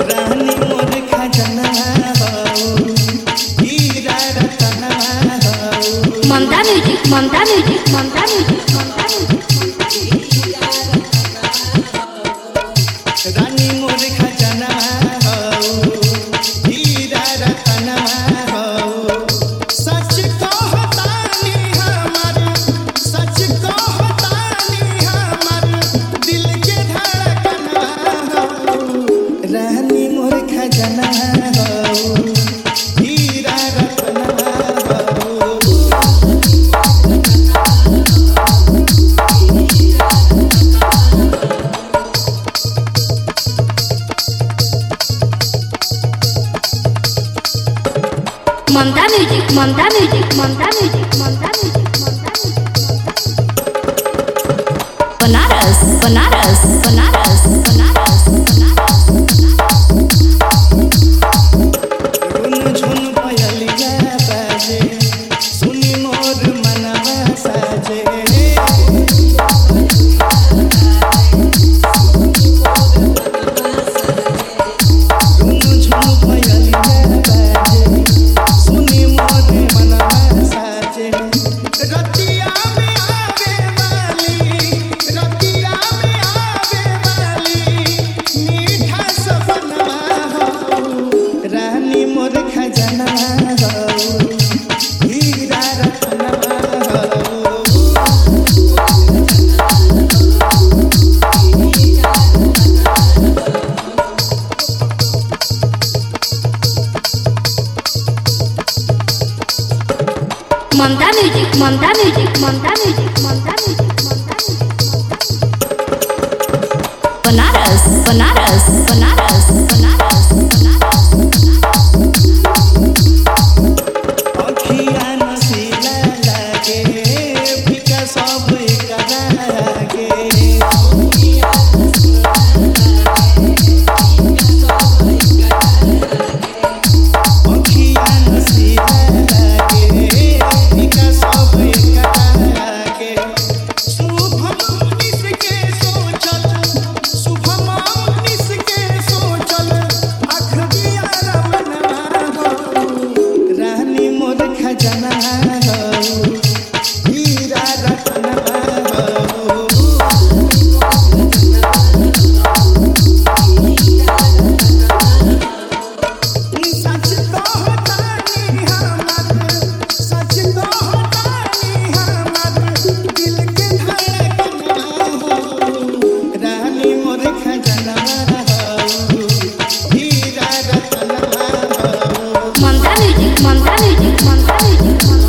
रानी मोर खजाना हो हीरा रतना हो Mamta music Mamta music Mamta music Mamta music रानी मोर खजाना हो हीरा रतना हो सच कहतानी हमर सच कहतानी हमर दिल के धड़कना हो रानी मोर खजाना हो हीरा रतना हो Mamta music Mamta music Mamta music Mamta music Mamta Banaras Banaras Banaras Banaras Banaras झुन पयलिया बाजे सुनी मोर मनवा साजे झुन पयलिया बाजे सुनी मोर मनवा साजे रतिया में आवे वाली रतिया में आवे वाली मीठा सपना हो रानी मोर खजाना हो हीरा रतना हो Mamta music Mamta music Mamta music Mamta music Mamta Banaras Banaras Banaras Banaras Banaras अखिया नसीला लागे फिका सब एकरा लागे अखिया नसीला लागे फिका सब एकरा लागे शुभम निसके सोचल शुभम निसके सोचल अखबिया रमना हो रानी मोर खजाना हो हीरा रतना हो सच कहतानी हमर सच कहतानी हमर दिल के धड़कना हो रानी मोर खजाना हो हीरा रतना हो Mamta music Mamta music Mamta music